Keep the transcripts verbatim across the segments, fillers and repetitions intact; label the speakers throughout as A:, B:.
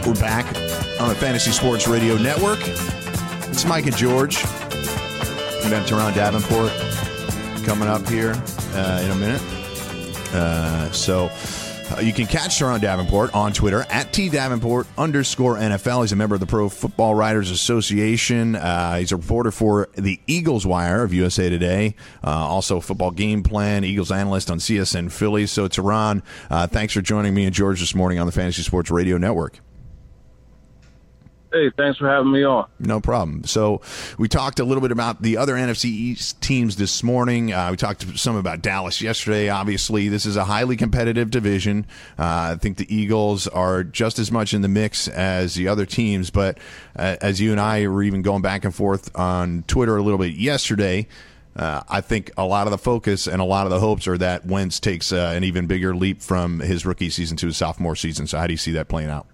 A: We're back on the Fantasy Sports Radio Network. It's Mike and George. We're down to Teron Davenport coming up here uh, in a minute. Uh, so uh, you can catch Teron Davenport on Twitter at T Davenport underscore N F L. He's a member of the Pro Football Writers Association. Uh, he's a reporter for the Eagles Wire of U S A Today. Uh, also football game plan, Eagles analyst on C S N Philly. So Teron, uh, thanks for joining me and George this morning on the Fantasy Sports Radio Network.
B: Hey, thanks for having me on.
A: No problem. So we talked a little bit about the other N F C East teams this morning. Uh, we talked some about Dallas yesterday. Obviously, this is a highly competitive division. Uh, I think the Eagles are just as much in the mix as the other teams. But uh, as you and I were even going back and forth on Twitter a little bit yesterday, uh, I think a lot of the focus and a lot of the hopes are that Wentz takes uh, an even bigger leap from his rookie season to his sophomore season. So how do you see that playing out?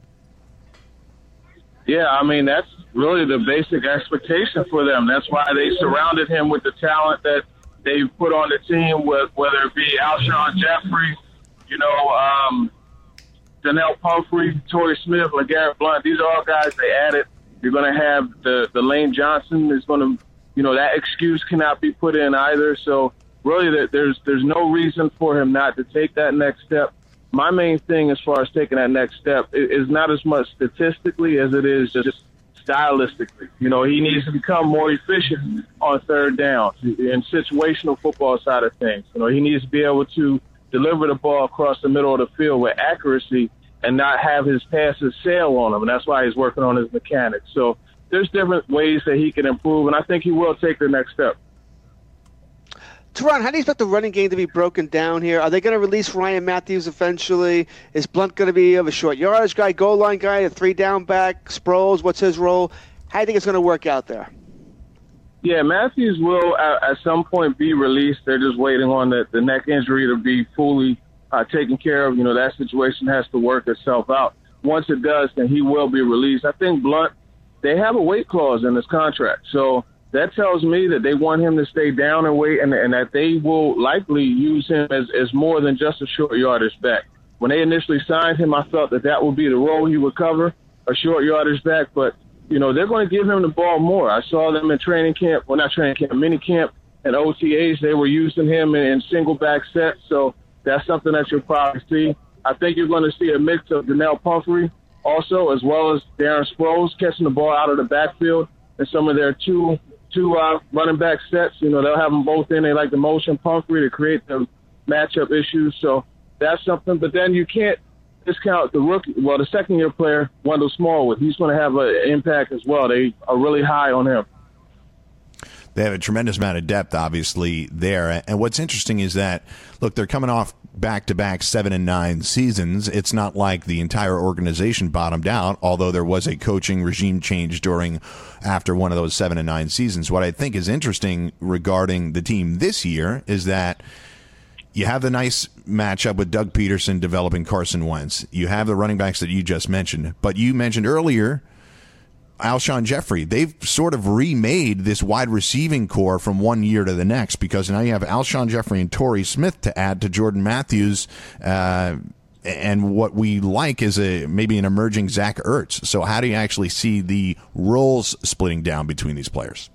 B: Yeah, I mean, that's really the basic expectation for them. That's why they surrounded him with the talent that they put on the team, with, whether it be Alshon Jeffrey, you know, um, Donnell Pumphrey, Torrey Smith, LeGarrette Blount. These are all guys they added. You're going to have the, the Lane Johnson is going to, you know, that excuse cannot be put in either. So really there's there's no reason for him not to take that next step. My main thing as far as taking that next step is not as much statistically as it is just stylistically. You know, he needs to become more efficient on third down in situational football side of things. You know, he needs to be able to deliver the ball across the middle of the field with accuracy and not have his passes sail on him. And that's why he's working on his mechanics. So there's different ways that he can improve, and I think he will take the next step.
C: Teron, how do you expect the running game to be broken down here? Are they going to release Ryan Matthews eventually? Is Blount going to be of a short yardage guy, goal line guy, a three down back? Sproles, what's his role? How do you think it's going to work out there?
B: Yeah, Matthews will at, at some point be released. They're just waiting on the, the neck injury to be fully uh, taken care of. You know, that situation has to work itself out. Once it does, then he will be released. I think Blount, they have a weight clause in his contract. So that tells me that they want him to stay down and wait, and, and that they will likely use him as, as more than just a short yardage back. When they initially signed him, I felt that that would be the role he would cover, a short yardage back. But, you know, they're going to give him the ball more. I saw them in training camp, well, not training camp, mini camp and O T As. They were using him in, in single back sets, so that's something that you'll probably see. I think you're going to see a mix of Donnell Pumphrey also, as well as Darren Sproles catching the ball out of the backfield and some of their two – two uh, running back sets. You know, they'll have them both in. They like the motion Pumphrey to create the matchup issues. So that's something. But then you can't discount the rookie, well, the second-year player, Wendell Smallwood. He's going to have an impact as well. They are really high on him.
A: They have a tremendous amount of depth, obviously, there. And what's interesting is that, look, they're coming off back-to-back seven and nine seasons. It's not like the entire organization bottomed out, although there was a coaching regime change during after one of those seven and nine seasons. What I think is interesting regarding the team this year is that you have the nice matchup with Doug Peterson developing Carson Wentz. You have the running backs that you just mentioned, but you mentioned earlier Alshon Jeffrey. They've sort of remade this wide receiving core from one year to the next, because now you have Alshon Jeffrey and Torrey Smith to add to Jordan Matthews, uh, and what we like is a maybe an emerging Zach Ertz. So how do you actually see the roles splitting down between these players?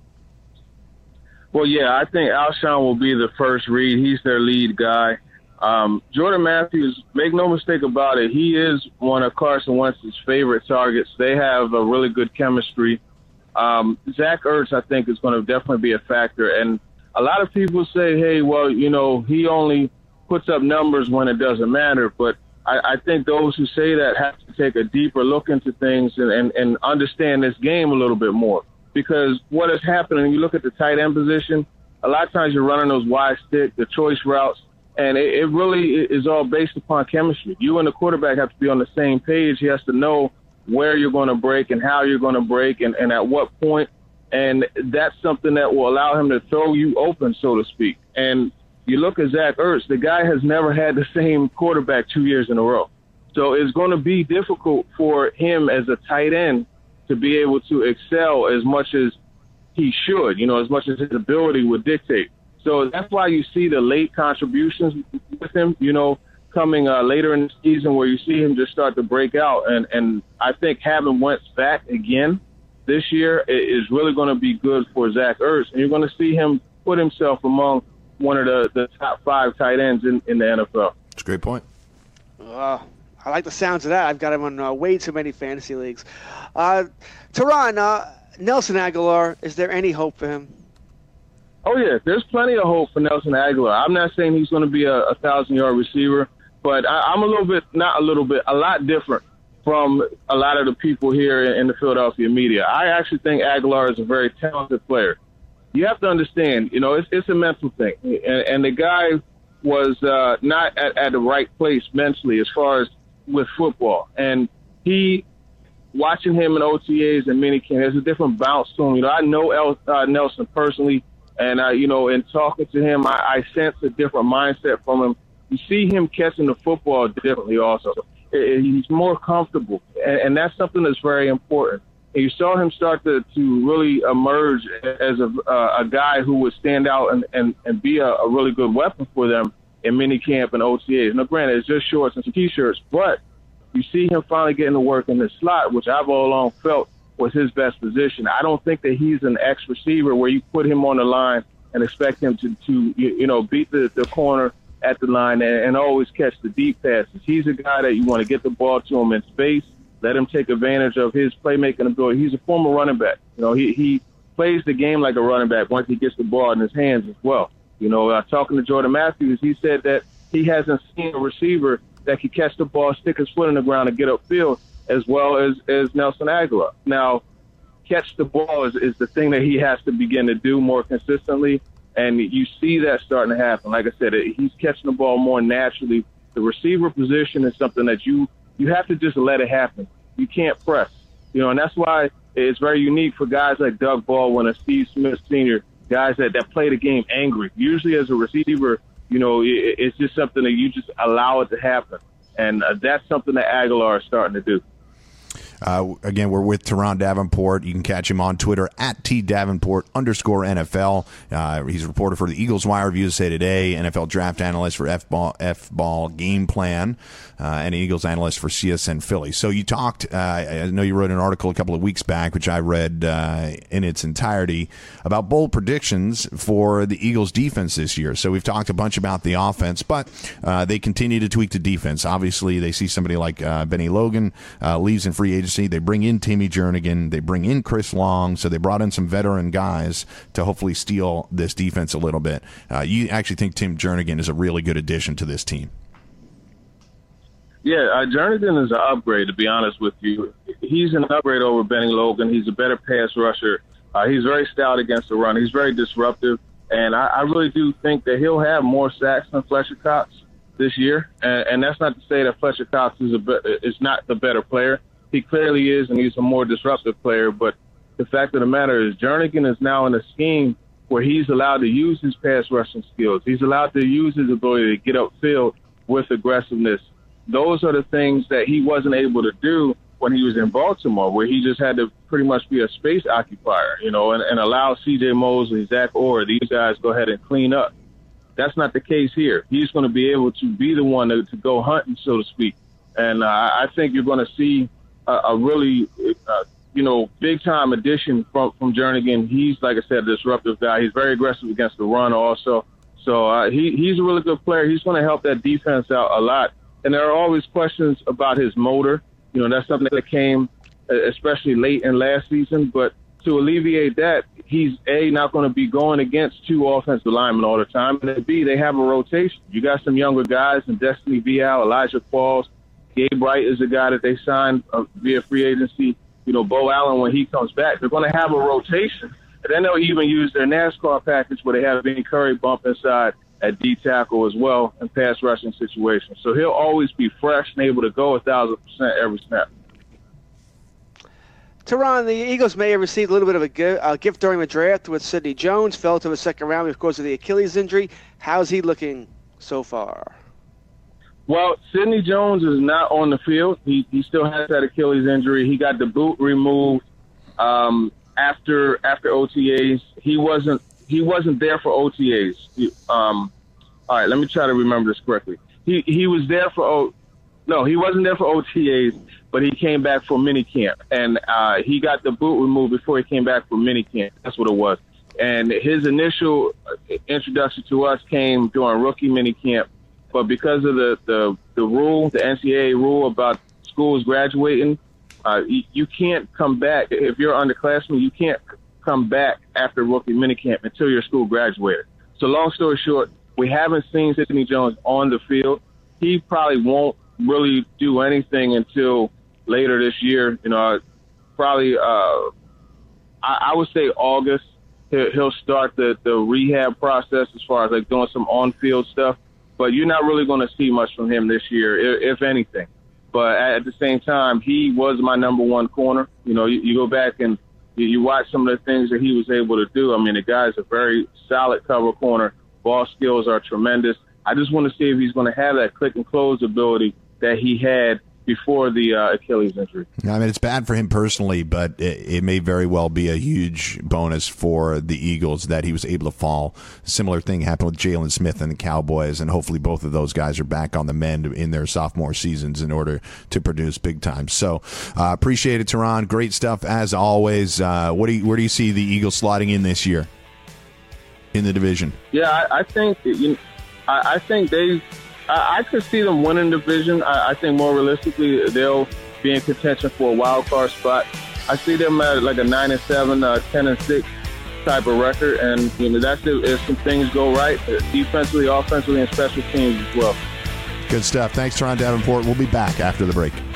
B: Well, yeah, I think Alshon will be the first read. He's their lead guy. Um, Jordan Matthews, make no mistake about it, he is one of Carson Wentz's favorite targets. They have a really good chemistry. Um, Zach Ertz, I think, is going to definitely be a factor. And a lot of people say, hey, well, you know, he only puts up numbers when it doesn't matter. But I, I think those who say that have to take a deeper look into things and, and, and understand this game a little bit more. Because what is happening, you look at the tight end position, a lot of times you're running those wide stick, the choice routes, and it, it really is all based upon chemistry. You and the quarterback have to be on the same page. He has to know where you're going to break and how you're going to break and, and at what point. And that's something that will allow him to throw you open, so to speak. And you look at Zach Ertz, the guy has never had the same quarterback two years in a row. So it's going to be difficult for him as a tight end to be able to excel as much as he should, you know, as much as his ability would dictate. So that's why you see the late contributions with him, you know, coming uh, later in the season where you see him just start to break out. And, and I think having Wentz back again this year is really going to be good for Zach Ertz. And you're going to see him put himself among one of the, the top five tight ends in, in the N F L.
A: That's a great point.
C: Uh, I like the sounds of that. I've got him on uh, way too many fantasy leagues. Uh, Teron, uh, Nelson Aguilar, is there any hope for him?
B: Oh, yeah, there's plenty of hope for Nelson Aguilar. I'm not saying he's going to be a, a thousand-yard receiver, but I, I'm a little bit, not a little bit, a lot different from a lot of the people here in, in the Philadelphia media. I actually think Aguilar is a very talented player. You have to understand, you know, it's, it's a mental thing. And, and the guy was uh, not at, at the right place mentally as far as with football. And he, watching him in O T As and minicamp, there's a different bounce to him. You know, I know El, uh, Nelson personally. And, uh, you know, in talking to him, I, I sense a different mindset from him. You see him catching the football differently also. He's more comfortable, and, and that's something that's very important. And you saw him start to, to really emerge as a, uh, a guy who would stand out and, and, and be a, a really good weapon for them in minicamp and O T As. Now, granted, it's just shorts and some T-shirts, but you see him finally getting to work in the slot, which I've all along felt was his best position. I don't think that he's an X receiver where you put him on the line and expect him to, to you, you know, beat the, the corner at the line and, and always catch the deep passes. He's a guy that you want to get the ball to him in space, let him take advantage of his playmaking ability. He's a former running back. You know, he, he plays the game like a running back once he gets the ball in his hands as well. You know, uh, talking to Jordan Matthews, he said that he hasn't seen a receiver that can catch the ball, stick his foot in the ground, and get upfield as well as, as Nelson Aguilar. Now, catch the ball is, is the thing that he has to begin to do more consistently, and you see that starting to happen. Like I said, he's catching the ball more naturally. The receiver position is something that you, you have to just let it happen. You can't press. You know, and that's why it's very unique for guys like Doug Baldwin and Steve Smith Senior, guys that, that play the game angry. Usually as a receiver, you know, it, it's just something that you just allow it to happen. And uh, that's something that Aguilar is starting to do.
A: Uh, again, we're with Teron Davenport. You can catch him on Twitter at T Davenport underscore N F L. Uh, he's a reporter for the Eagles Wire, U S A Today, N F L draft analyst for F-Ball, F-Ball Game Plan, uh, and Eagles analyst for C S N Philly. So you talked, uh, I know you wrote an article a couple of weeks back, which I read uh, in its entirety, about bold predictions for the Eagles defense this year. So we've talked a bunch about the offense, but uh, they continue to tweak the defense. Obviously, they see somebody like uh, Benny Logan uh, leaves in free agency. They bring in Timmy Jernigan. They bring in Chris Long. So they brought in some veteran guys to hopefully steal this defense a little bit. Uh, you actually think Tim Jernigan is a really good addition to this team?
B: Yeah, uh, Jernigan is an upgrade, to be honest with you. He's an upgrade over Benny Logan. He's a better pass rusher. Uh, he's very stout against the run. He's very disruptive. And I, I really do think that he'll have more sacks than Fletcher Cox this year. And, and that's not to say that Fletcher Cox is, a be- is not the better player. He clearly is, and he's a more disruptive player. But the fact of the matter is Jernigan is now in a scheme where he's allowed to use his pass rushing skills. He's allowed to use his ability to get upfield with aggressiveness. Those are the things that he wasn't able to do when he was in Baltimore, where he just had to pretty much be a space occupier, you know, and, and allow C J Mosley, Zach Orr, these guys go ahead and clean up. That's not the case here. He's going to be able to be the one to, to go hunting, so to speak. And uh, I think you're going to see a, a really, uh, you know, big-time addition from, from Jernigan. He's, like I said, a disruptive guy. He's very aggressive against the run also. So uh, he, he's a really good player. He's going to help that defense out a lot. And there are always questions about his motor. You know, that's something that came especially late in last season. But to alleviate that, he's, A, not going to be going against two offensive linemen all the time. And then, B, they have a rotation. You got some younger guys in Destiny Vial, Elijah Qualls. Gabe Wright is a guy that they signed uh, via free agency. You know, Bo Allen, when he comes back, they're going to have a rotation. And then they'll even use their NASCAR package where they have Vinny Curry bump inside at D tackle as well in pass rushing situations. So he'll always be fresh and able to go a thousand percent every snap.
C: Teron, the Eagles may have received a little bit of a gift, uh, gift during the draft with Sidney Jones, fell to the second round because of the Achilles injury. How's he looking so far?
B: Well, Sidney Jones is not on the field. He he still has that Achilles injury. He got the boot removed um, after after O T As. He wasn't he wasn't there for O T As. He, um, all right, let me try to remember this correctly. he he was there for oh no, he wasn't there for O T As, but he came back for minicamp, and uh, he got the boot removed before he came back for minicamp. That's what it was. And his initial introduction to us came during rookie minicamp, but because of the the, the rule, the N C double A rule about schools graduating, uh, you, you can't come back if you're underclassmen. You can't come back after rookie minicamp until your school graduated. So long story short, we haven't seen Sidney Jones on the field. He probably won't really do anything until later this year. You know, probably uh, I, I would say August. He'll, he'll start the, the rehab process as far as like doing some on-field stuff. But you're not really going to see much from him this year, if, if anything. But at the same time, he was my number one corner. You know, you, you go back and you, you watch some of the things that he was able to do. I mean, the guy's a very solid cover corner. Ball skills are tremendous. I just want to see if he's going to have that click and close ability that he had before the uh, Achilles injury.
A: I mean, it's bad for him personally, but it, it may very well be a huge bonus for the Eagles that he was able to fall. Similar thing happened with Jalen Smith and the Cowboys, and hopefully both of those guys are back on the mend in their sophomore seasons in order to produce big time. So uh, appreciate it, Teron. Great stuff as always. Uh, what do you, where do you see the Eagles slotting in this year in the division?
B: Yeah, I, I think you know, I, I think they. I could see them winning the division. I, I think more realistically, they'll be in contention for a wild card spot. I see them at like a nine and seven, uh, ten and six type of record, and you know that's if, if some things go right, defensively, offensively, and special teams as well.
A: Good stuff. Thanks, Teron Davenport. We'll be back after the break.